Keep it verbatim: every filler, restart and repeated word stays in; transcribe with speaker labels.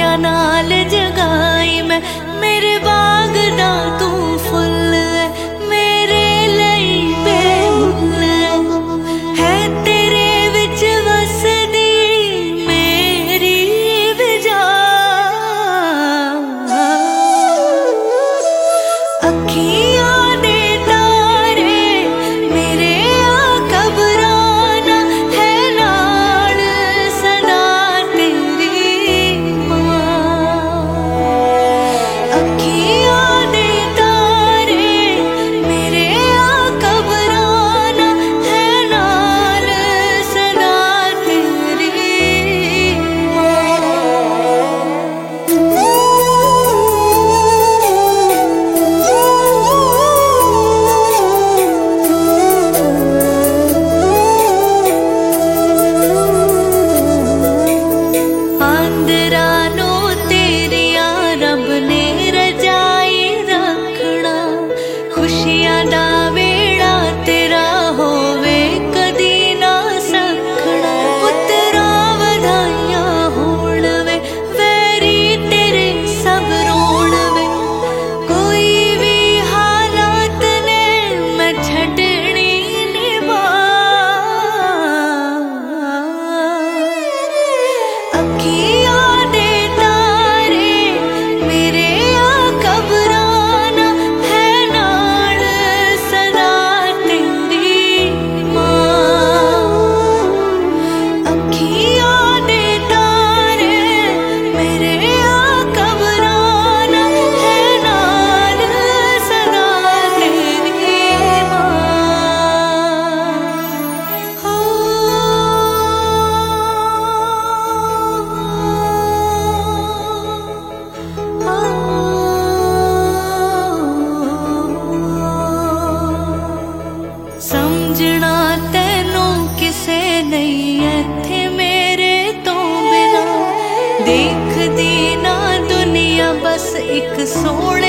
Speaker 1: तेरा नाल जगाई मैं, मेरे बाग दा तू फुल है, मेरे लई बेमुल है तेरे विच वसदी मेरी विजा। अखियां दे तारे मेरे आ घबराना है नाल सदा तेरी मां। अखियां दे तारे मेरे आ घबराना है नाल सदा तेरी मां। आंदरानो तेरिया रब ने रजाई रखना, खुशियां दा वेड़ा तेरा होवे कदी ना सखना। पुत्तरा वधाइयां होण वे, वैरी तेरे सब रोण वे, कोई भी हालात ने मैं छड्डनी निभा। अखियां दे तारे मेरे आ घबराना है नाल सदा तेरी मां। अखियां दे तारे मेरे आ घबराना है नाल सदा तेरी समझना तैनू किसे नहीं इत्थे मेरे तो बिना, देखदी ना दुनिया बस एक सोने